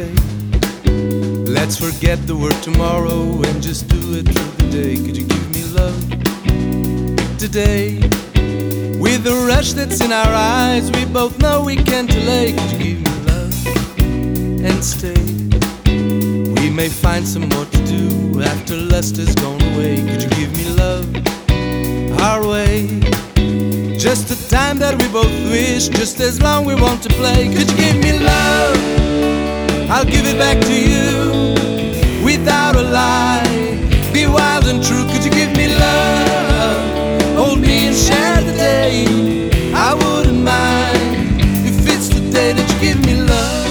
say, let's forget the word tomorrow and just do it through the day. Could you give me love today? With the rush that's in our eyes, we both know we can't delay. Could you give me love and stay? We may find some more to do after lust has gone away. Could you give me love our way? Just the time that we both wish, just as long we want to play. Could you give me love? I'll give it back to you without a lie. Be wild and true. Could you give me love? Hold me and share the day. I wouldn't mind if it's the day that you give me love.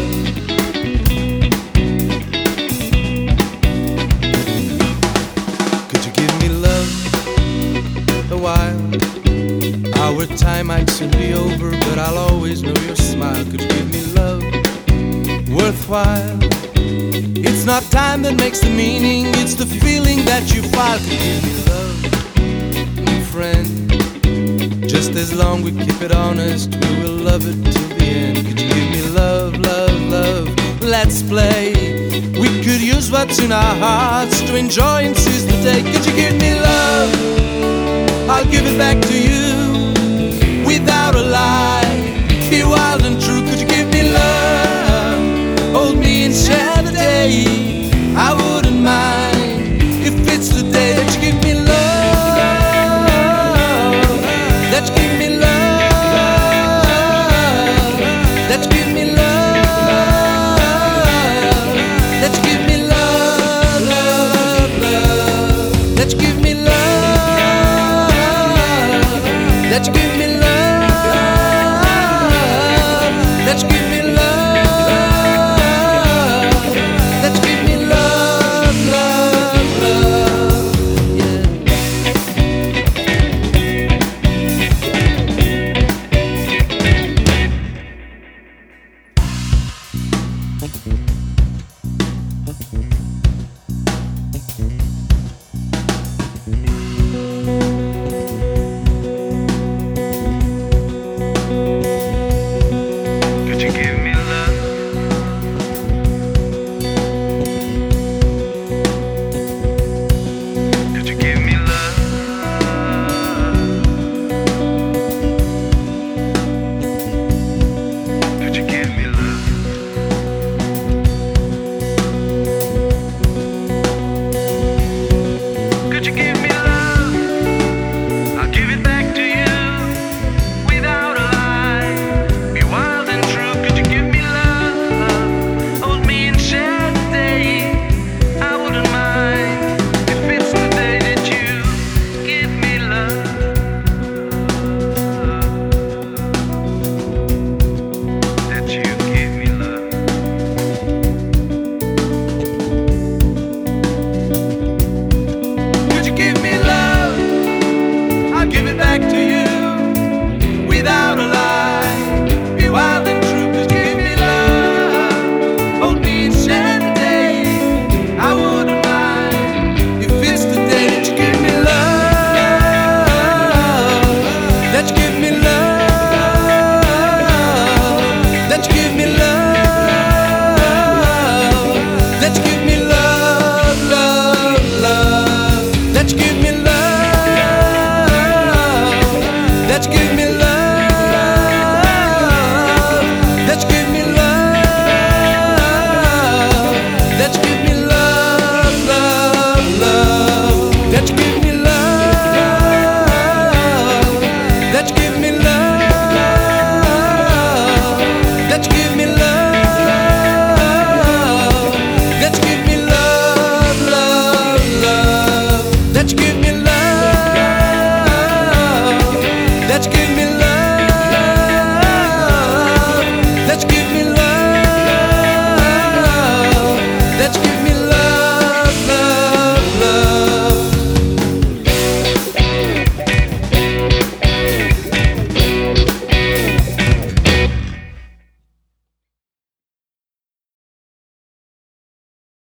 Could you give me love a while? Our time might soon be over, but I'll always know your smile. Could you give me love worthwhile? It's not time that makes the meaning, it's the feeling that you file. Could you give me love, friend? Just as long we keep it honest, we will love it till the end. Could you give me love, love, love? Let's play. We could use what's in our hearts to enjoy and seize the day. Could you give me love? I'll give it back to you